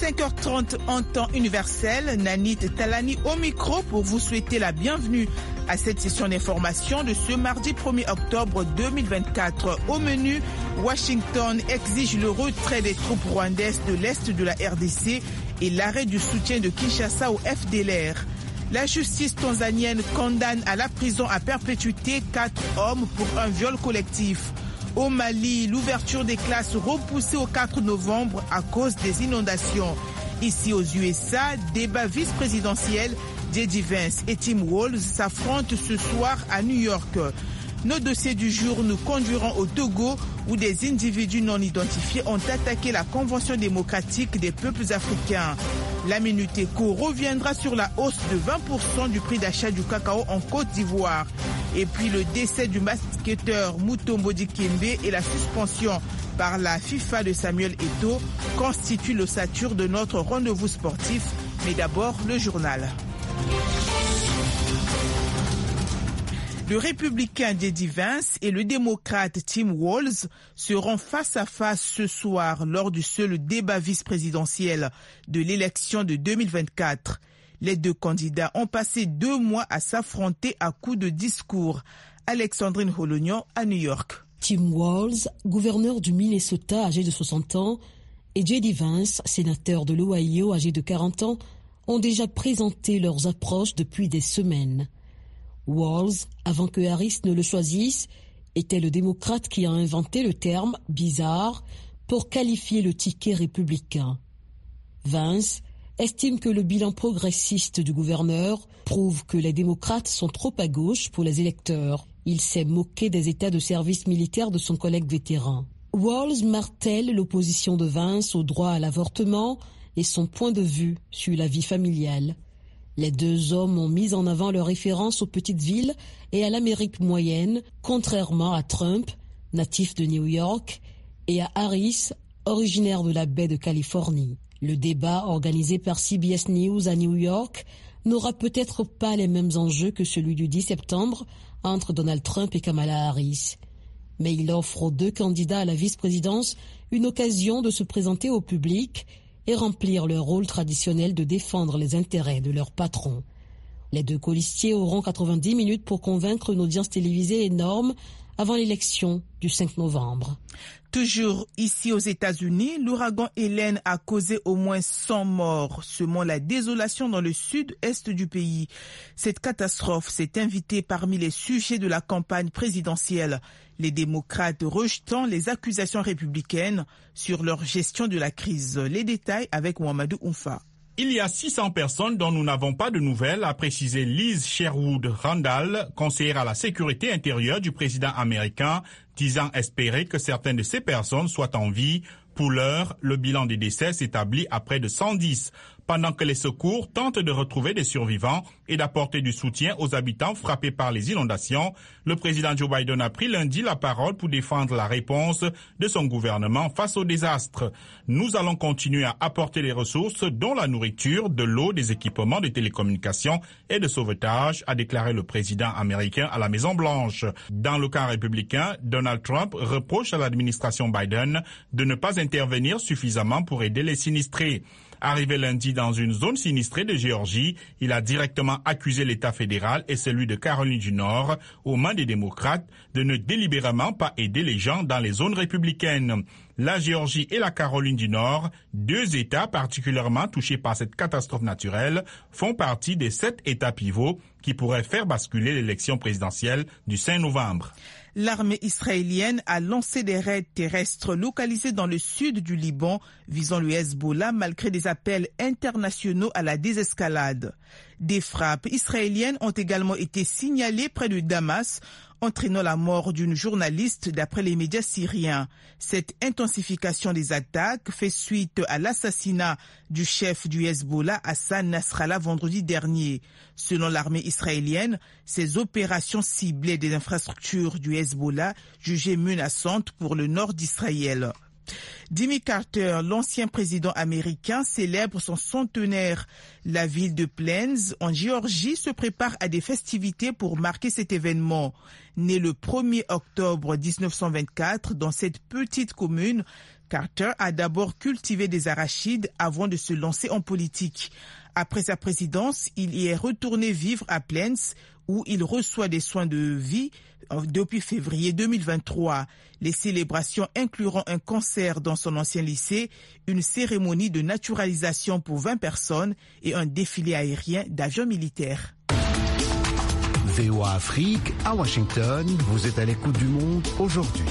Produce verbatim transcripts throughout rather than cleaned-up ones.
cinq heures trente en temps universel, Nanit Talani au micro pour vous souhaiter la bienvenue à cette session d'information de ce mardi premier octobre deux mille vingt-quatre. Au menu, Washington exige le retrait des troupes rwandaises de l'Est de la R D C et l'arrêt du soutien de Kinshasa au F D L R. La justice tanzanienne condamne à la prison à perpétuité quatre hommes pour un viol collectif. Au Mali, l'ouverture des classes repoussée au quatre novembre à cause des inondations. Ici aux U S A, débat vice-présidentiel, J D Vance et Tim Walz s'affrontent ce soir à New York. Nos dossiers du jour nous conduiront au Togo où des individus non identifiés ont attaqué la Convention démocratique des peuples africains. La Minute Éco reviendra sur la hausse de vingt pour cent du prix d'achat du cacao en Côte d'Ivoire. Et puis le décès du basketteur Mutombo Dikembe et la suspension par la FIFA de Samuel Eto'o constituent l'ossature de notre rendez-vous sportif. Mais d'abord, le journal. Le républicain J D Vance et le démocrate Tim Walz seront face à face ce soir lors du seul débat vice-présidentiel de l'élection de deux mille vingt-quatre. Les deux candidats ont passé deux mois à s'affronter à coups de discours. Alexandrine Holognon à New York. Tim Walz, gouverneur du Minnesota âgé de soixante ans, et J D Vance, sénateur de l'Ohio âgé de quarante ans, ont déjà présenté leurs approches depuis des semaines. Walz, avant que Harris ne le choisisse, était le démocrate qui a inventé le terme « bizarre » pour qualifier le ticket républicain. Vance estime que le bilan progressiste du gouverneur prouve que les démocrates sont trop à gauche pour les électeurs. Il s'est moqué des états de service militaire de son collègue vétéran. Walz martèle l'opposition de Vance au droit à l'avortement et son point de vue sur la vie familiale. Les deux hommes ont mis en avant leur référence aux petites villes et à l'Amérique moyenne, contrairement à Trump, natif de New York, et à Harris, originaire de la baie de Californie. Le débat organisé par C B S News à New York n'aura peut-être pas les mêmes enjeux que celui du dix septembre entre Donald Trump et Kamala Harris. Mais il offre aux deux candidats à la vice-présidence une occasion de se présenter au public et remplir leur rôle traditionnel de défendre les intérêts de leur patron. Les deux colistiers auront quatre-vingt-dix minutes pour convaincre une audience télévisée énorme avant l'élection du cinq novembre. Toujours ici aux États-Unis, l'ouragan Hélène a causé au moins cent morts, semant la désolation dans le sud-est du pays. Cette catastrophe s'est invitée parmi les sujets de la campagne présidentielle, les démocrates rejetant les accusations républicaines sur leur gestion de la crise. Les détails avec Mohamedou Oumfa. Il y a six cents personnes dont nous n'avons pas de nouvelles, a précisé Liz Sherwood Randall, conseillère à la sécurité intérieure du président américain, disant espérer que certaines de ces personnes soient en vie. Pour l'heure, le bilan des décès s'établit à près de cent dix. Pendant que les secours tentent de retrouver des survivants et d'apporter du soutien aux habitants frappés par les inondations, le président Joe Biden a pris lundi la parole pour défendre la réponse de son gouvernement face au désastre. Nous allons continuer à apporter les ressources, dont la nourriture, de l'eau, des équipements de télécommunications et de sauvetage, a déclaré le président américain à la Maison-Blanche. Dans le camp républicain, Donald Trump reproche à l'administration Biden de ne pas intervenir suffisamment pour aider les sinistrés. Arrivé lundi dans une zone sinistrée de Géorgie, il a directement accusé l'État fédéral et celui de Caroline du Nord, aux mains des démocrates, de ne délibérément pas aider les gens dans les zones républicaines. La Géorgie et la Caroline du Nord, deux États particulièrement touchés par cette catastrophe naturelle, font partie des sept États pivots qui pourraient faire basculer l'élection présidentielle du cinq novembre. L'armée israélienne a lancé des raids terrestres localisés dans le sud du Liban, visant le Hezbollah malgré des appels internationaux à la désescalade. Des frappes israéliennes ont également été signalées près de Damas, entraînant la mort d'une journaliste d'après les médias syriens. Cette intensification des attaques fait suite à l'assassinat du chef du Hezbollah, Hassan Nasrallah, vendredi dernier. Selon l'armée israélienne, ces opérations ciblaient des infrastructures du Hezbollah jugées menaçantes pour le nord d'Israël. Jimmy Carter, l'ancien président américain, célèbre son centenaire. La ville de Plains, en Géorgie, se prépare à des festivités pour marquer cet événement. Né le premier octobre dix-neuf cent vingt-quatre dans cette petite commune, Carter a d'abord cultivé des arachides avant de se lancer en politique. Après sa présidence, il y est retourné vivre à Plains, où il reçoit des soins de vie depuis février deux mille vingt-trois. Les célébrations incluront un concert dans son ancien lycée, une cérémonie de naturalisation pour vingt personnes et un défilé aérien d'avions militaires. V O A Afrique, à Washington, vous êtes à l'écoute du monde aujourd'hui.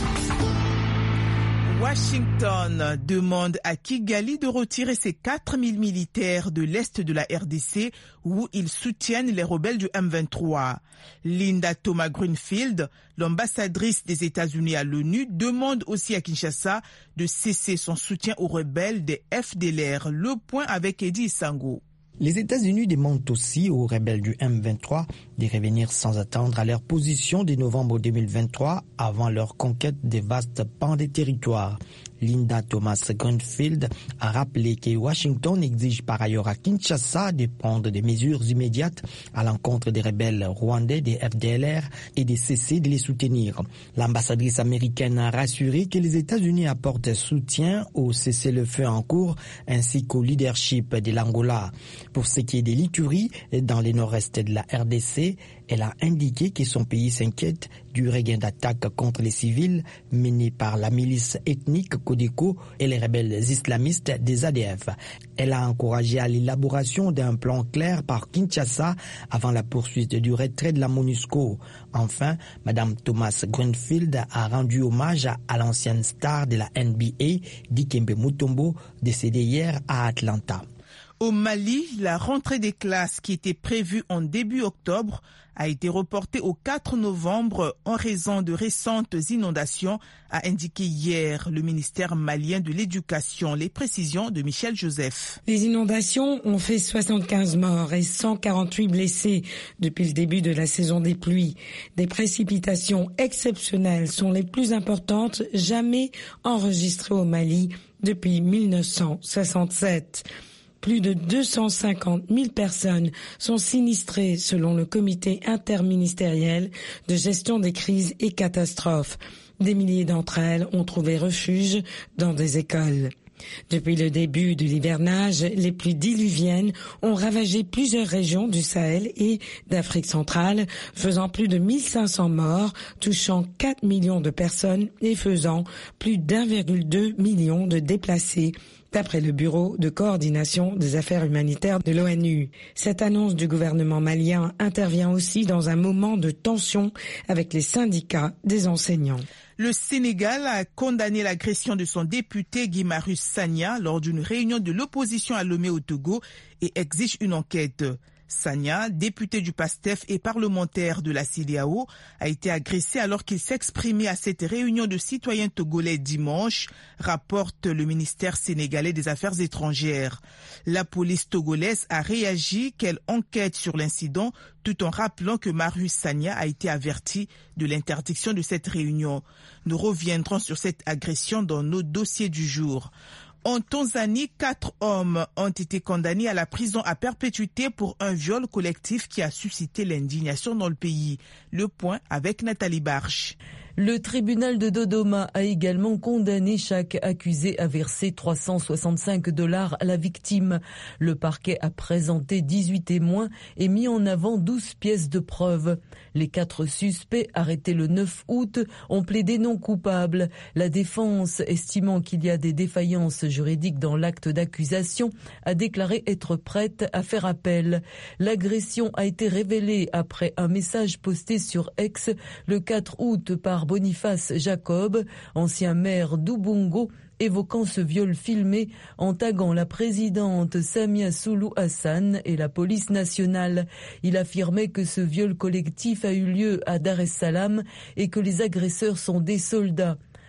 Washington demande à Kigali de retirer ses quatre mille militaires de l'Est de la R D C où ils soutiennent les rebelles du M vingt-trois. Linda Thomas-Greenfield, l'ambassadrice des États-Unis à l'ONU, demande aussi à Kinshasa de cesser son soutien aux rebelles des F D L R. Le point avec Eddie Sango. Les États-Unis demandent aussi aux rebelles du M vingt-trois de revenir sans attendre à leur position de novembre deux mille vingt-trois avant leur conquête des vastes pans des territoires. Linda Thomas-Greenfield a rappelé que Washington exige par ailleurs à Kinshasa de prendre des mesures immédiates à l'encontre des rebelles rwandais des F D L R et de cesser de les soutenir. L'ambassadrice américaine a rassuré que les États-Unis apportent soutien au cessez-le-feu en cours ainsi qu'au leadership de l'Angola. Pour ce qui est des Lituries, dans le nord-est de la R D C, elle a indiqué que son pays s'inquiète du regain d'attaques contre les civils menés par la milice ethnique Codeco et les rebelles islamistes des A D F. Elle a encouragé à l'élaboration d'un plan clair par Kinshasa avant la poursuite du retrait de la MONUSCO. Enfin, Madame Thomas Greenfield a rendu hommage à l'ancienne star de la N B A, Dikembe Mutombo, décédé hier à Atlanta. Au Mali, la rentrée des classes qui était prévue en début octobre a été reportée au quatre novembre en raison de récentes inondations, a indiqué hier le ministère malien de l'Éducation. Les précisions de Michel Joseph. Les inondations ont fait soixante-quinze morts et cent quarante-huit blessés depuis le début de la saison des pluies. Des précipitations exceptionnelles sont les plus importantes jamais enregistrées au Mali depuis mille neuf cent soixante-sept. Plus de deux cent cinquante mille personnes sont sinistrées selon le comité interministériel de gestion des crises et catastrophes. Des milliers d'entre elles ont trouvé refuge dans des écoles. Depuis le début de l'hivernage, les pluies diluviennes ont ravagé plusieurs régions du Sahel et d'Afrique centrale, faisant plus de mille cinq cents morts, touchant quatre millions de personnes et faisant plus d'un virgule deux million de déplacés, d'après le Bureau de coordination des affaires humanitaires de l'ONU. Cette annonce du gouvernement malien intervient aussi dans un moment de tension avec les syndicats des enseignants. Le Sénégal a condamné l'agression de son député Guy Marius Sagna lors d'une réunion de l'opposition à Lomé au Togo et exige une enquête. Sagna, député du PASTEF et parlementaire de la C E D E A O, a été agressé alors qu'il s'exprimait à cette réunion de citoyens togolais dimanche, rapporte le ministère sénégalais des Affaires étrangères. La police togolaise a réagi qu'elle enquête sur l'incident tout en rappelant que Marius Sagna a été averti de l'interdiction de cette réunion. Nous reviendrons sur cette agression dans nos dossiers du jour. En Tanzanie, quatre hommes ont été condamnés à la prison à perpétuité pour un viol collectif qui a suscité l'indignation dans le pays. Le point avec Nathalie Barche. Le tribunal de Dodoma a également condamné chaque accusé à verser trois cent soixante-cinq dollars à la victime. Le parquet a présenté dix-huit témoins et mis en avant douze pièces de preuve. Les quatre suspects arrêtés le neuf août ont plaidé non coupables. La défense, estimant qu'il y a des défaillances juridiques dans l'acte d'accusation, a déclaré être prête à faire appel. L'agression a été révélée après un message posté sur X le quatre août par Boniface Jacob, ancien maire d'Ubungo, évoquant ce viol filmé en taguant la présidente Samia Suluhu Hassan et la police nationale. Il affirmait que ce viol collectif a eu lieu à Dar es Salaam et que les agresseurs sont des soldats.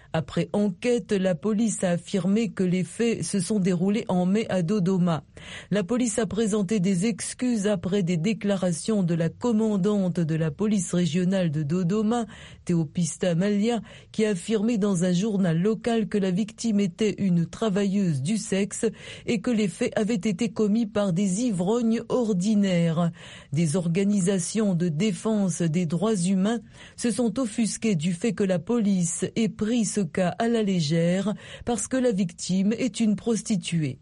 Après enquête, la police a affirmé que les faits se sont déroulés en mai à Dodoma. La police a présenté des excuses après des déclarations de la commandante de la police régionale de Dodoma, Théopista Malia, qui a affirmé dans un journal local que la victime était une travailleuse du sexe et que les faits avaient été commis par des ivrognes ordinaires. Des organisations de défense des droits humains se sont offusquées du fait que la police ait pris ce cas à la légère parce que la victime est une prostituée.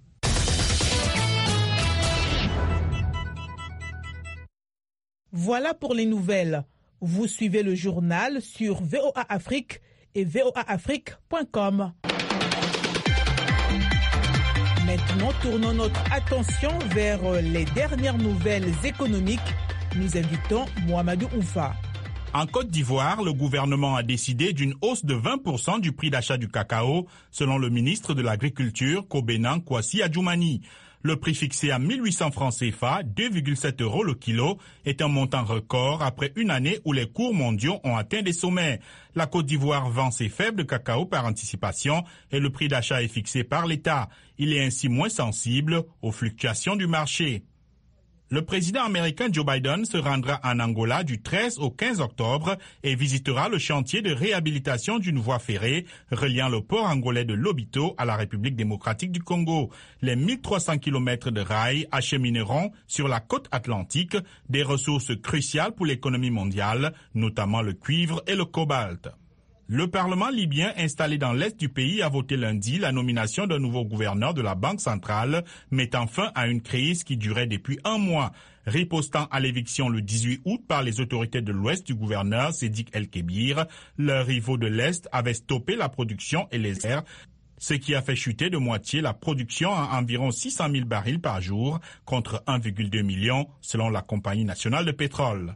Voilà pour les nouvelles. Vous suivez le journal sur V O A Afrique et V O A Afrique point com. Maintenant, tournons notre attention vers les dernières nouvelles économiques. Nous invitons Mohamedou Oufa. En Côte d'Ivoire, le gouvernement a décidé d'une hausse de vingt pour cent du prix d'achat du cacao, selon le ministre de l'Agriculture, Kobenan Kwasi Adjoumani. Le prix fixé à mille huit cents francs C F A, deux virgule sept euros le kilo, est un montant record après une année où les cours mondiaux ont atteint des sommets. La Côte d'Ivoire vend ses fèves de cacao par anticipation et le prix d'achat est fixé par l'État. Il est ainsi moins sensible aux fluctuations du marché. Le président américain Joe Biden se rendra en Angola du treize au quinze octobre et visitera le chantier de réhabilitation d'une voie ferrée reliant le port angolais de Lobito à la République démocratique du Congo. Les mille trois cents kilomètres de rails achemineront sur la côte atlantique des ressources cruciales pour l'économie mondiale, notamment le cuivre et le cobalt. Le Parlement libyen installé dans l'est du pays a voté lundi la nomination d'un nouveau gouverneur de la Banque centrale, mettant fin à une crise qui durait depuis un mois. Ripostant à l'éviction le dix-huit août par les autorités de l'ouest du gouverneur Sédik El-Kébir, leurs rivaux de l'est avaient stoppé la production et les airs, ce qui a fait chuter de moitié la production à environ six cent mille barils par jour contre un virgule deux million selon la Compagnie nationale de pétrole.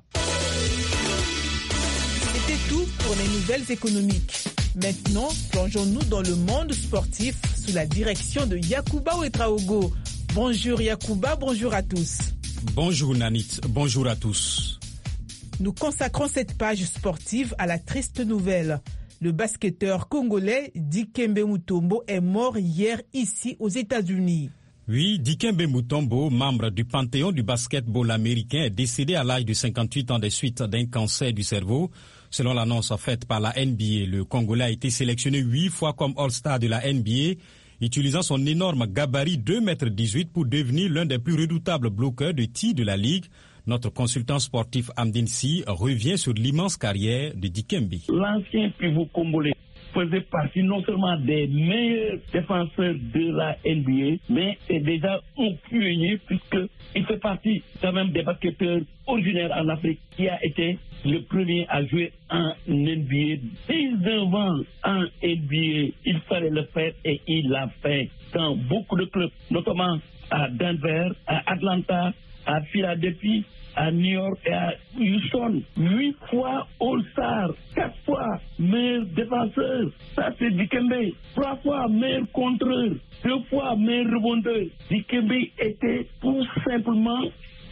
C'était tout pour les nouvelles économiques. Maintenant, plongeons-nous dans le monde sportif sous la direction de Yacouba Ouetraogo. Bonjour Yacouba, bonjour à tous. Bonjour Nanit, bonjour à tous. Nous consacrons cette page sportive à la triste nouvelle. Le basketteur congolais Dikembe Mutombo est mort hier ici aux États-Unis. Oui, Dikembe Mutombo, membre du panthéon du basketball américain, est décédé à l'âge de cinquante-huit ans des suites d'un cancer du cerveau. Selon l'annonce faite par la N B A, le Congolais a été sélectionné huit fois comme All-Star de la N B A, utilisant son énorme gabarit deux mètres dix-huit pour devenir l'un des plus redoutables bloqueurs de tir de la Ligue. Notre consultant sportif Amdine Sy revient sur l'immense carrière de Dikembe. L'ancien pivot congolais faisait partie non seulement des meilleurs défenseurs de la N B A, mais est déjà un pionnier puisqu'il fait partie quand même des basketteurs originaires en Afrique qui a été le premier à jouer en N B A. dix-neuf ans en N B A, il fallait le faire et il l'a fait dans beaucoup de clubs, notamment à Denver, à Atlanta, à Philadelphie, à New York et à Houston. Huit fois All-Star, quatre fois meilleur défenseur. Ça, c'est Dikembe. Trois fois meilleur contreur. Deux fois meilleur rebondeur. Dikembe était tout simplement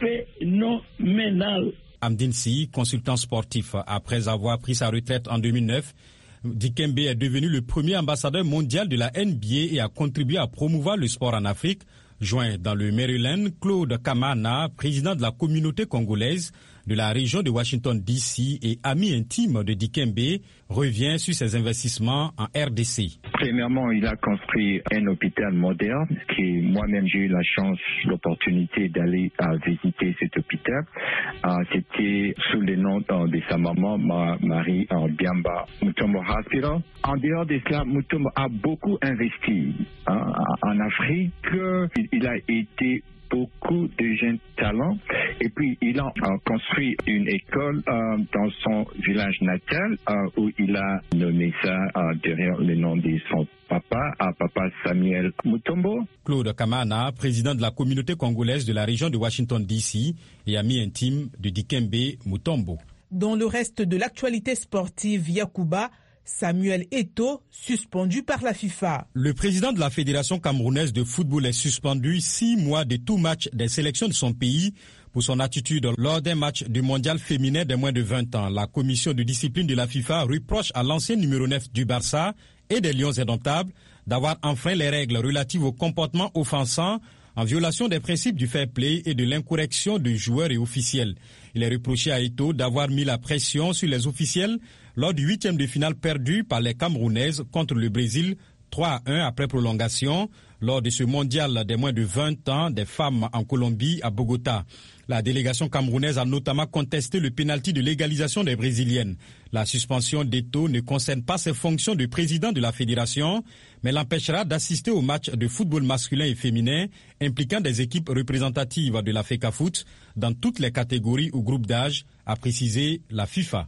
phénoménal. Amdine Sy, consultant sportif, après avoir pris sa retraite en deux mille neuf, Dikembe est devenu le premier ambassadeur mondial de la N B A et a contribué à promouvoir le sport en Afrique. Joint dans le Maryland, Claude Kamana, président de la communauté congolaise de la région de Washington D C et ami intime de Dikembe, revient sur ses investissements en R D C. Premièrement, il a construit un hôpital moderne qui moi-même j'ai eu la chance, l'opportunité d'aller à visiter cet hôpital. Euh, C'était sous le nom de sa maman, ma, Marie en Biamba Mutombo Hospital. En dehors de cela, Mutombo a beaucoup investi hein, en Afrique. Il a été beaucoup de jeunes talents et puis il a euh, construit une école euh, dans son village natal euh, où il a nommé ça euh, derrière le nom de son papa, à papa Samuel Mutombo. Claude Kamana, président de la communauté congolaise de la région de Washington D C et ami intime de Dikembe Mutombo. Dans le reste de l'actualité sportive, Yacouba, Samuel Eto'o, suspendu par la FIFA. Le président de la Fédération camerounaise de football est suspendu six mois de tout match des sélections de son pays pour son attitude lors d'un match du mondial féminin des moins de vingt ans. La commission de discipline de la FIFA reproche à l'ancien numéro neuf du Barça, et des Lions indomptables d'avoir enfreint les règles relatives au comportement offensant en violation des principes du fair play et de l'incorrection de joueurs et officiels. Il est reproché à Eto'o d'avoir mis la pression sur les officiels lors du huitième de finale perdu par les Camerounaises contre le Brésil trois à un après prolongation lors de ce mondial des moins de vingt ans des femmes en Colombie à Bogota. La délégation camerounaise a notamment contesté le pénalty de l'égalisation des Brésiliennes. La suspension d'Eto'o ne concerne pas ses fonctions de président de la fédération, mais l'empêchera d'assister aux matchs de football masculin et féminin impliquant des équipes représentatives de la FECAFOOT dans toutes les catégories ou groupes d'âge, a précisé la FIFA.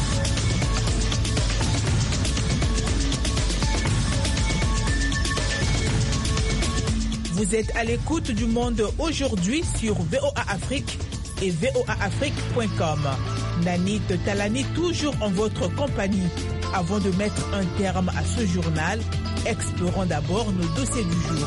Vous êtes à l'écoute du Monde aujourd'hui sur V O A Afrique et V O A Afrique point com. Nanit Talani toujours en votre compagnie. Avant de mettre un terme à ce journal, explorons d'abord nos dossiers du jour.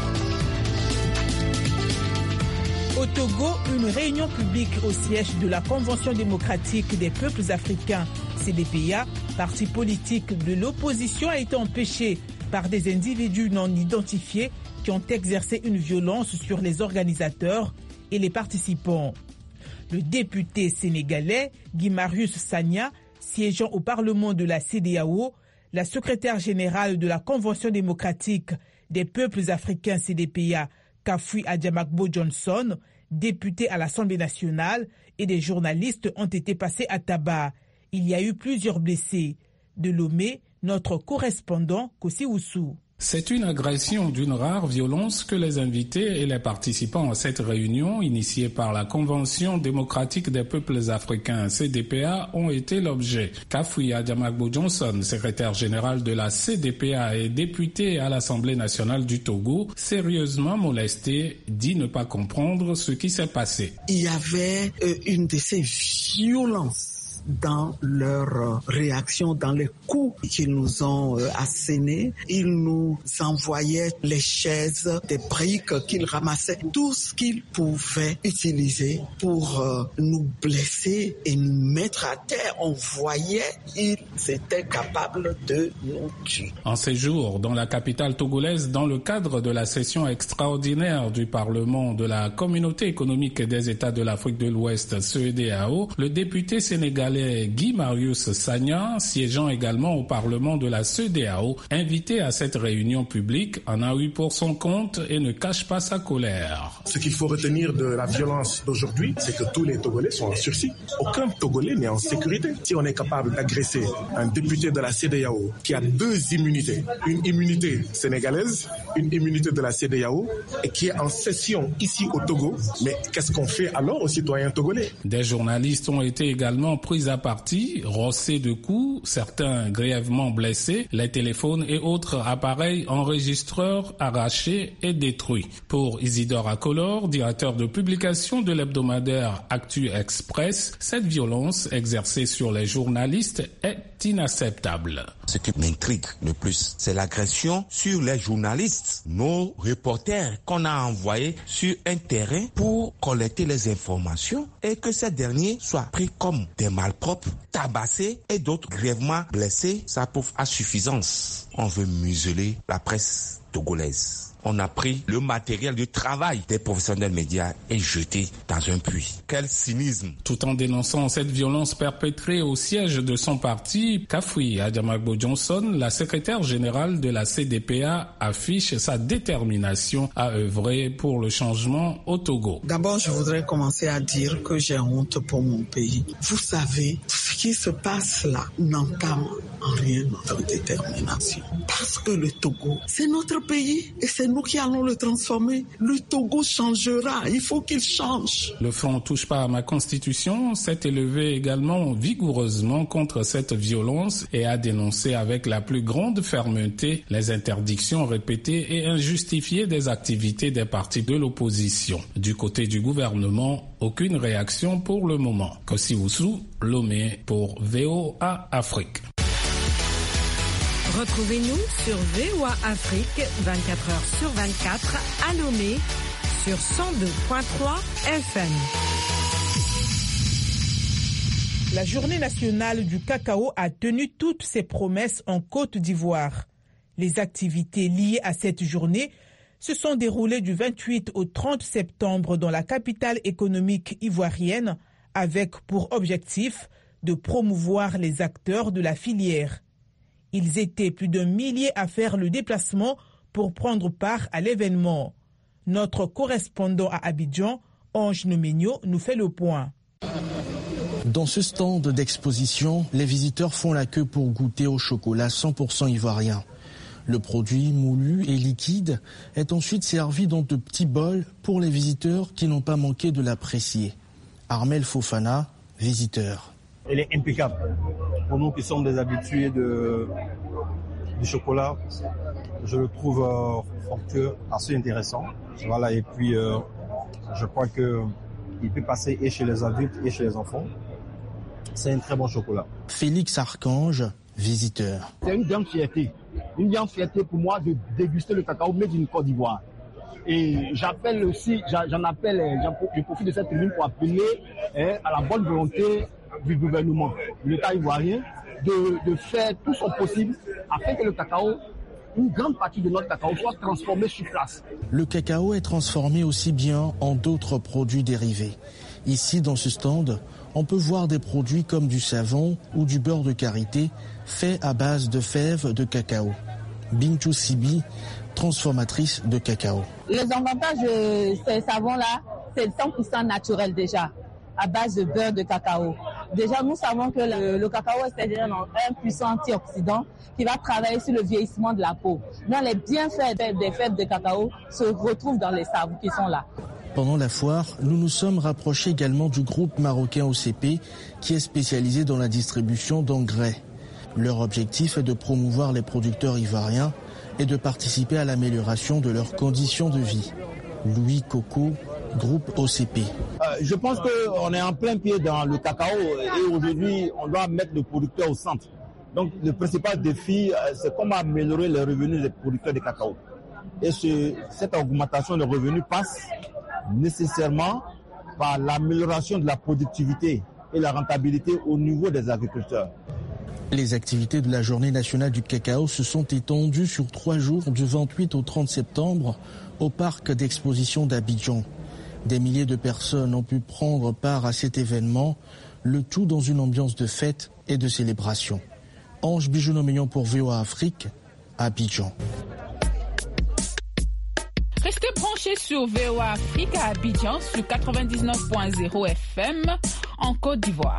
Au Togo, une réunion publique au siège de la Convention démocratique des peuples africains, C D P A, parti politique de l'opposition, a été empêchée par des individus non identifiés qui ont exercé une violence sur les organisateurs et les participants. Le député sénégalais Guy Marius Sagna, siégeant au Parlement de la C E D E A O, la secrétaire générale de la Convention démocratique des peuples africains C D P A, Kafui Adjamakbo Johnson, député à l'Assemblée nationale, et des journalistes ont été passés à tabac. Il y a eu plusieurs blessés. De Lomé, notre correspondant Kossi Oussou. C'est une agression d'une rare violence que les invités et les participants à cette réunion, initiée par la Convention démocratique des peuples africains C D P A, ont été l'objet. Kafui Adjamakbo Johnson, secrétaire général de la C D P A et député à l'Assemblée nationale du Togo, sérieusement molesté, dit ne pas comprendre ce qui s'est passé. Il y avait euh, une de ces violences dans leur réaction, dans les coups qu'ils nous ont euh, assénés. Ils nous envoyaient les chaises, des briques qu'ils ramassaient, tout ce qu'ils pouvaient utiliser pour euh, nous blesser et nous mettre à terre. On voyait qu'ils étaient capables de nous tuer. En séjour dans la capitale togolaise, dans le cadre de la session extraordinaire du Parlement de la Communauté économique des États de l'Afrique de l'Ouest, C E D E A O, le député sénégalais Guy Marius Sagna, siégeant également au Parlement de la C E D E A O, invité à cette réunion publique, en a eu pour son compte et ne cache pas sa colère. Ce qu'il faut retenir de la violence d'aujourd'hui, c'est que tous les Togolais sont en sursis. Aucun Togolais n'est en sécurité. Si on est capable d'agresser un député de la C E D E A O qui a deux immunités, une immunité sénégalaise, une immunité de la C E D E A O, et qui est en session ici au Togo, mais qu'est-ce qu'on fait alors aux citoyens togolais? Des journalistes ont été également pris à partie, rossés de coups, certains grièvement blessés, les téléphones et autres appareils enregistreurs arrachés et détruits. Pour Isidore Akolor, directeur de publication de l'hebdomadaire Actu Express, cette violence exercée sur les journalistes est inacceptable. Ce qui m'intrigue le plus, c'est l'agression sur les journalistes, nos reporters qu'on a envoyés sur un terrain pour collecter les informations et que ces derniers soient pris comme des malpropres, tabassés et d'autres grièvement blessés. Ça prouve à suffisance. On veut museler la presse togolaise. On a pris le matériel de travail des professionnels médias et jeté dans un puits. Quel cynisme! Tout en dénonçant cette violence perpétrée au siège de son parti, Kafui Adjamakbo Johnson, la secrétaire générale de la C D P A, affiche sa détermination à œuvrer pour le changement au Togo. D'abord, je voudrais commencer à dire que j'ai honte pour mon pays. Vous savez, ce qui se passe là n'entame en rien notre détermination. Parce que le Togo, c'est notre pays et c'est nous qui allons le transformer. Le Togo changera. Il faut qu'il change. Le Front Touche pas à ma constitution s'est élevé également vigoureusement contre cette violence et a dénoncé avec la plus grande fermeté les interdictions répétées et injustifiées des activités des partis de l'opposition. Du côté du gouvernement, aucune réaction pour le moment. Kossi Oussou, Lomé pour V O A Afrique. Retrouvez-nous sur V O A Afrique vingt-quatre heures sur vingt-quatre à Lomé sur cent deux virgule trois F M. La journée nationale du cacao a tenu toutes ses promesses en Côte d'Ivoire. Les activités liées à cette journée se sont déroulées du vingt-huit au trente septembre dans la capitale économique ivoirienne avec pour objectif de promouvoir les acteurs de la filière. Ils étaient plus d'un millier à faire le déplacement pour prendre part à l'événement. Notre correspondant à Abidjan, Ange Nomenyo, nous fait le point. Dans ce stand d'exposition, les visiteurs font la queue pour goûter au chocolat cent pour cent ivoirien. Le produit moulu et liquide est ensuite servi dans de petits bols pour les visiteurs qui n'ont pas manqué de l'apprécier. Armel Fofana, visiteur. Elle est impeccable. Pour nous qui sommes des habitués de, du chocolat, je le trouve euh, fructueux, assez intéressant. Voilà, et puis euh, je crois qu'il peut passer et chez les adultes et chez les enfants. C'est un très bon chocolat. Félix Archange, visiteur. C'est une grande fierté. Une grande fierté pour moi de déguster le cacao made in Côte d'Ivoire. Et j'appelle aussi, j'en appelle, je profite de cette tribune pour appeler hein, à la bonne volonté du gouvernement, de l'État ivoirien, de, de faire tout son possible afin que le cacao, une grande partie de notre cacao soit transformée sur place. Le cacao est transformé aussi bien en d'autres produits dérivés. Ici, dans ce stand, on peut voir des produits comme du savon ou du beurre de karité fait à base de fèves de cacao. Bintou Sibi, transformatrice de cacao. Les avantages de ces savons-là, c'est cent pour cent naturel déjà, à base de beurre de cacao. Déjà, nous savons que le, le cacao est déjà un puissant antioxydant qui va travailler sur le vieillissement de la peau. Donc, les bienfaits des fèves de cacao se retrouvent dans les savons qui sont là. Pendant la foire, nous nous sommes rapprochés également du groupe marocain O C P qui est spécialisé dans la distribution d'engrais. Leur objectif est de promouvoir les producteurs ivoiriens et de participer à l'amélioration de leurs conditions de vie. Louis Coco, groupe O C P. Euh, je pense qu'on est en plein pied dans le cacao et aujourd'hui, on doit mettre le producteur au centre. Donc, le principal défi, c'est comment améliorer les revenus des producteurs de cacao. Et ce, cette augmentation de revenus passe nécessairement par l'amélioration de la productivité et la rentabilité au niveau des agriculteurs. Les activités de la Journée nationale du cacao se sont étendues sur trois jours du vingt-huit au trente septembre au parc d'exposition d'Abidjan. Des milliers de personnes ont pu prendre part à cet événement, le tout dans une ambiance de fête et de célébration. Ange Bijounomignon pour V O A Afrique, Abidjan. Restez branchés sur V O A Afrique à Abidjan sur quatre-vingt-dix-neuf point zéro F M en Côte d'Ivoire.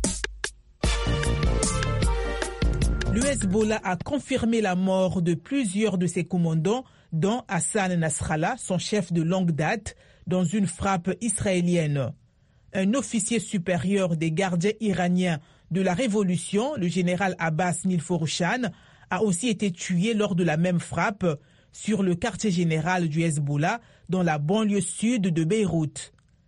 Le Hezbollah a confirmé la mort de plusieurs de ses commandants, dont Hassan Nasrallah, son chef de longue date, dans une frappe israélienne. Un officier supérieur des gardiens iraniens de la Révolution, le général Abbas Nilforoshan, a aussi été tué lors de la même frappe sur le quartier général du Hezbollah dans la banlieue sud de Beyrouth.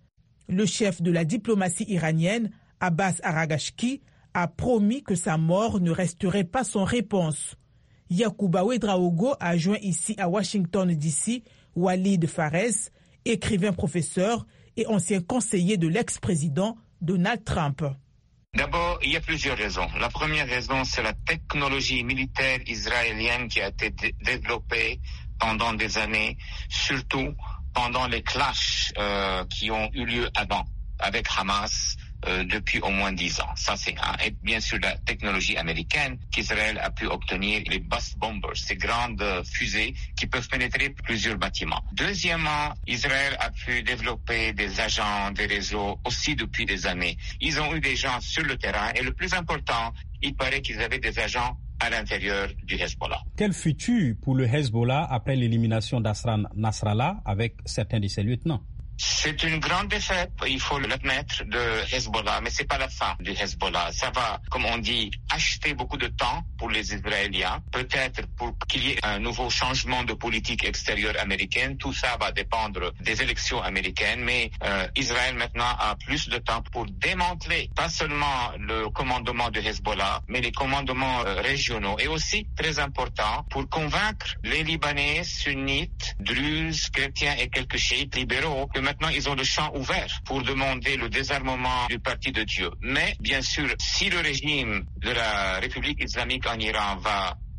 Le chef de la diplomatie iranienne, Abbas Araghchi, a promis que sa mort ne resterait pas sans réponse. Yacouba Ouedraogo a joint ici à Washington D C Walid Fares, écrivain professeur et ancien conseiller de l'ex-président Donald Trump. D'abord, il y a plusieurs raisons. La première raison, c'est la technologie militaire israélienne qui a été dé- développée pendant des années, surtout pendant les clashs euh, qui ont eu lieu avant avec Hamas euh, depuis au moins dix ans. Ça, c'est un. Et bien sûr, la technologie américaine qu'Israël a pu obtenir, les Bus Bombers, ces grandes euh, fusées qui peuvent pénétrer plusieurs bâtiments. Deuxièmement, Israël a pu développer des agents, des réseaux aussi depuis des années. Ils ont eu des gens sur le terrain et le plus important, il paraît qu'ils avaient des agents à l'intérieur du Hezbollah. Quel futur pour le Hezbollah après l'élimination d'Hassan Nasrallah avec certains de ses lieutenants? C'est une grande défaite, il faut l'admettre, de Hezbollah, mais c'est pas la fin du Hezbollah. Ça va, comme on dit, acheter beaucoup de temps pour les Israéliens, peut-être pour qu'il y ait un nouveau changement de politique extérieure américaine. Tout ça va dépendre des élections américaines, mais euh, Israël maintenant a plus de temps pour démanteler pas seulement le commandement de Hezbollah, mais les commandements euh, régionaux, et aussi, très important, pour convaincre les Libanais sunnites, druzes, chrétiens et quelques chiites libéraux que maintenant ils ont le champ ouvert pour demander le désarmement du parti de Dieu. Mais bien sûr, si le régime de la République islamique en Iran va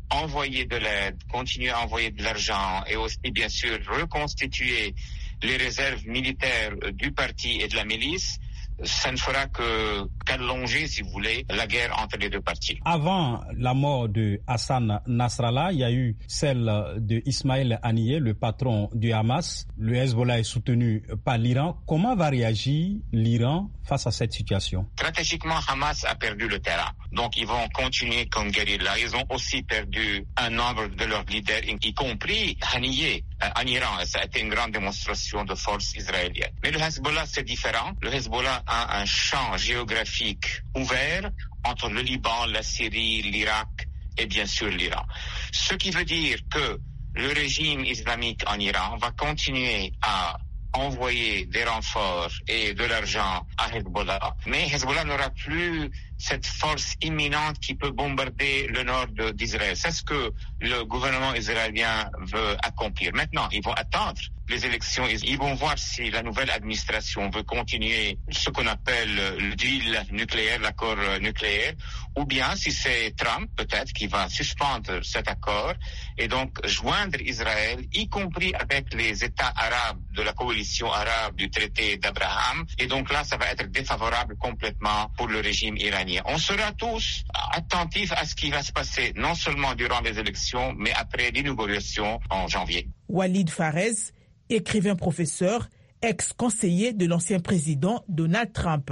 envoyer de l'aide, continuer à envoyer de l'argent et aussi bien sûr reconstituer les réserves militaires du parti et de la milice, ça ne fera que qu'allonger, si vous voulez, la guerre entre les deux parties. Avant la mort de Hassan Nasrallah, il y a eu celle de Ismaël Haniyeh, le patron du Hamas. Le Hezbollah est soutenu par l'Iran. Comment va réagir l'Iran face à cette situation? Stratégiquement, Hamas a perdu le terrain. Donc, ils vont continuer comme guérilla. Ils ont aussi perdu un nombre de leurs leaders, y compris Haniyeh en Iran. Ça a été une grande démonstration de force israélienne. Mais le Hezbollah, c'est différent. Le Hezbollah a un champ géographique ouvert entre le Liban, la Syrie, l'Irak et bien sûr l'Iran. Ce qui veut dire que le régime islamique en Iran va continuer à envoyer des renforts et de l'argent à Hezbollah. Mais Hezbollah n'aura plus cette force imminente qui peut bombarder le nord de, d'Israël. C'est ce que le gouvernement israélien veut accomplir. Maintenant, ils vont attendre les élections. Ils vont voir si la nouvelle administration veut continuer ce qu'on appelle le deal nucléaire, l'accord nucléaire, ou bien si c'est Trump, peut-être, qui va suspendre cet accord et donc joindre Israël, y compris avec les États arabes de la coalition arabe du traité d'Abraham. Et donc là, ça va être défavorable complètement pour le régime iranien. On sera tous attentifs à ce qui va se passer, non seulement durant les élections, mais après l'inauguration en janvier. Walid Farez, écrivain professeur, ex-conseiller de l'ancien président Donald Trump.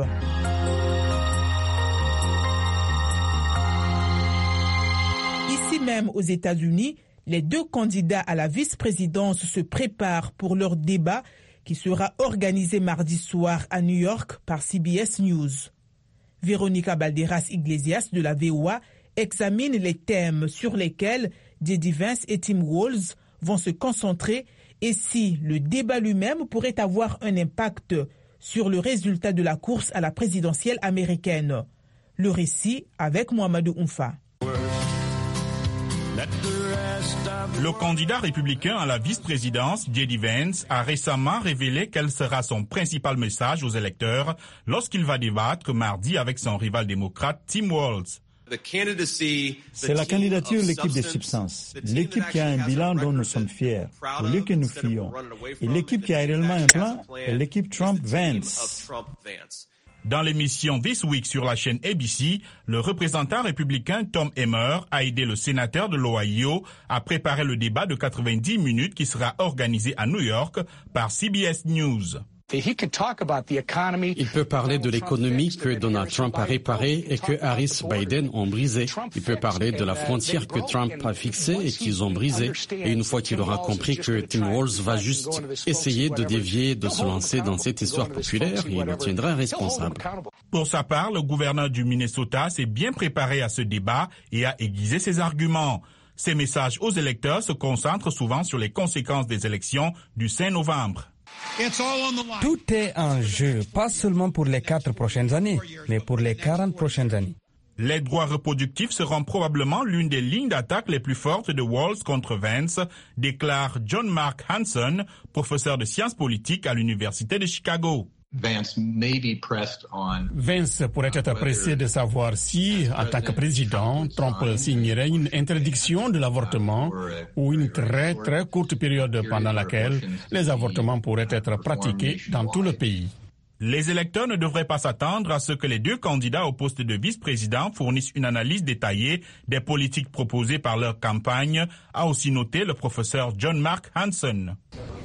Ici même aux États-Unis, les deux candidats à la vice-présidence se préparent pour leur débat qui sera organisé mardi soir à New York par C B S News. Véronica Balderas Iglesias de la V O A examine les thèmes sur lesquels J D Vance et Tim Walz vont se concentrer et si le débat lui-même pourrait avoir un impact sur le résultat de la course à la présidentielle américaine. Le récit avec Mohamedou Oumfa. Le candidat républicain à la vice-présidence, J D Vance, a récemment révélé quel sera son principal message aux électeurs lorsqu'il va débattre mardi avec son rival démocrate Tim Walz. C'est la candidature l'équipe de substance, l'équipe qui a un bilan dont nous sommes fiers, au lieu que nous fuyons. Et l'équipe qui a réellement un plan est l'équipe Trump-Vance. Dans l'émission This Week sur la chaîne A B C, le représentant républicain Tom Emmer a aidé le sénateur de l'Ohio à préparer le débat de quatre-vingt-dix minutes qui sera organisé à New York par C B S News. Il peut parler de l'économie que Donald Trump a réparée et que Harris Biden ont brisée. Il peut parler de la frontière que Trump a fixée et qu'ils ont brisée. Et une fois qu'il aura compris que Tim Walz va juste essayer de dévier, de se lancer dans cette histoire populaire, il le tiendra responsable. Pour sa part, le gouverneur du Minnesota s'est bien préparé à ce débat et a aiguisé ses arguments. Ses messages aux électeurs se concentrent souvent sur les conséquences des élections du cinq novembre. Tout est en jeu, pas seulement pour les quatre prochaines années, mais pour les quarante prochaines années. Les droits reproductifs seront probablement l'une des lignes d'attaque les plus fortes de Walz contre Vance, déclare John Mark Hanson, professeur de sciences politiques à l'Université de Chicago. Vance pourrait être pressé de savoir si, en tant que président, Trump signerait une interdiction de l'avortement ou une très très courte période pendant laquelle les avortements pourraient être pratiqués dans tout le pays. Les électeurs ne devraient pas s'attendre à ce que les deux candidats au poste de vice-président fournissent une analyse détaillée des politiques proposées par leur campagne, a aussi noté le professeur John Mark Hanson.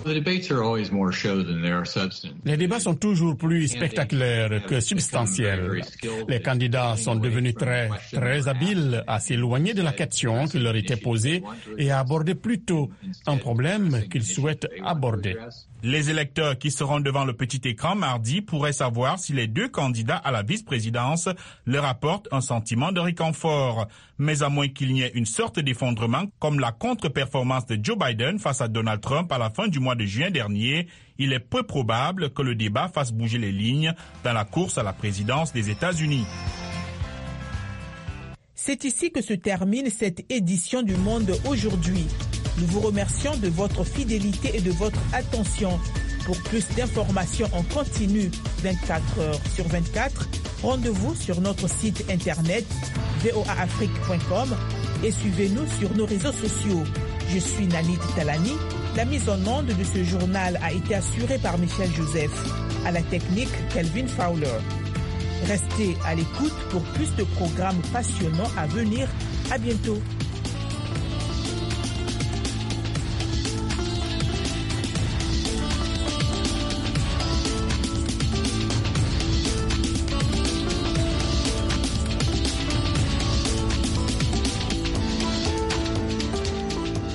Les débats sont toujours plus spectaculaires que substantiels. Les candidats sont devenus très, très habiles à s'éloigner de la question qui leur était posée et à aborder plutôt un problème qu'ils souhaitent aborder. Les électeurs qui seront devant le petit écran mardi pourraient savoir si les deux candidats à la vice-présidence leur apportent un sentiment de réconfort. Mais à moins qu'il n'y ait une sorte d'effondrement comme la contre-performance de Joe Biden face à Donald Trump à la fin du mois de juin dernier, il est peu probable que le débat fasse bouger les lignes dans la course à la présidence des États-Unis. C'est ici que se termine cette édition du Monde aujourd'hui. Nous vous remercions de votre fidélité et de votre attention. Pour plus d'informations en continu vingt-quatre heures sur vingt-quatre, rendez-vous sur notre site internet v o a afrique point com et suivez-nous sur nos réseaux sociaux. Je suis Nanit Talani. La mise en onde de ce journal a été assurée par Michel Joseph. À la technique, Kelvin Fowler. Restez à l'écoute pour plus de programmes passionnants à venir. À bientôt.